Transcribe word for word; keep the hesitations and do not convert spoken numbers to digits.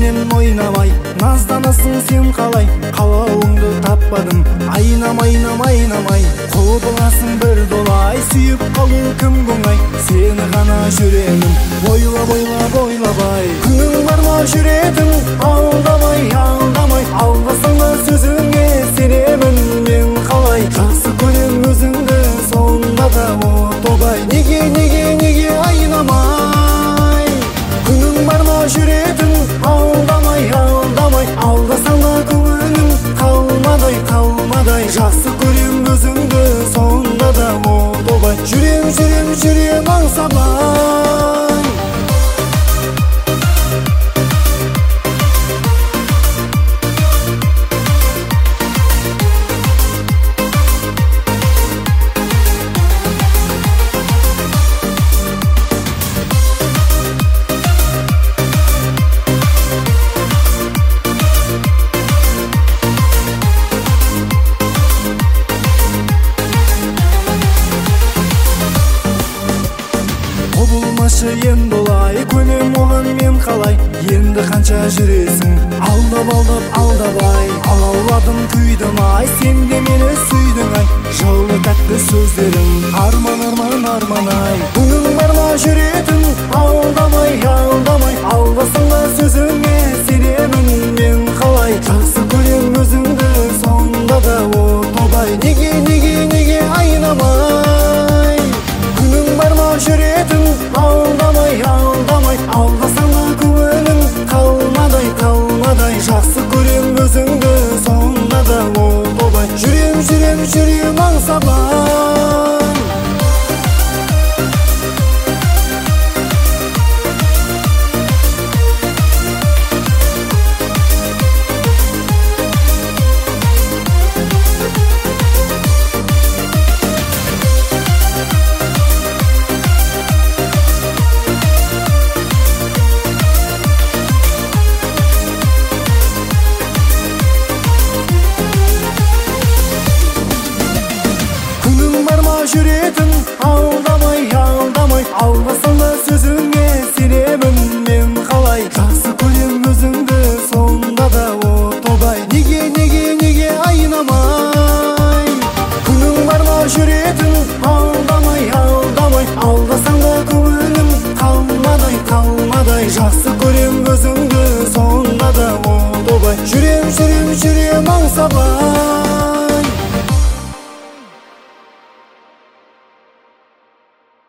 менен ойнамай, назданасың сен қалай, қалауыңды таппадым, айнам айнам айнамай. Құбыласың бір долай, сүйіп қалу кім оңай, сені ғана жүремін, ойлап ойлап ойлабай. Күнің бар ма жүретін, алдамай алдамай, алдасаң да сөзіңе сенемін мен қалай. Жақсы көрем өзіңді, сонда да отобай, неге неге неге айнамай. Күнің бар ма жүретін, алдамай алдамай, алдасаң да көңілің қалмадай қалмадай. Жақсы көрем өзіңді, сонда да отобай, жүрем жүрем жүрем аңсамай. Құбылмашы енді олай, көнем оған мен қалай. Енді қанша жүресің, алдап алдап алдабай. Алауладым күйдім ай, сен де мені сүйдің ай. Жылы тәтті сөздерің, арман арман арман ай. Күнің бар ма жүретін, алдамай алдамай, алдасаң да сөзіңе сенемін мен қалай. Жақсы көрем өзіңді, сонда да отобай, неге неге неге айнамай. Күнің бар ма жүретін, алдамай алдамай, алдасаң да көңілің қалмадай қалмадай. Жақсы көрем өзіңді, сонда да отобай, жүрем жүрем жүрем аңсамай. Жүретін, алдамай алдамай, алдасаң да сөзіңе сенемін мен қалай. Жақсы көрем өзіңді, сонда да отобай, неге неге неге айнамай. Күнің бар ма жүретін, алдамай алдамай, алдасаң да көңілің қалмадай қалмадай. Жақсы көрем өзіңді, сонда да отобай, жүрем жүрем жүрем аңсамай.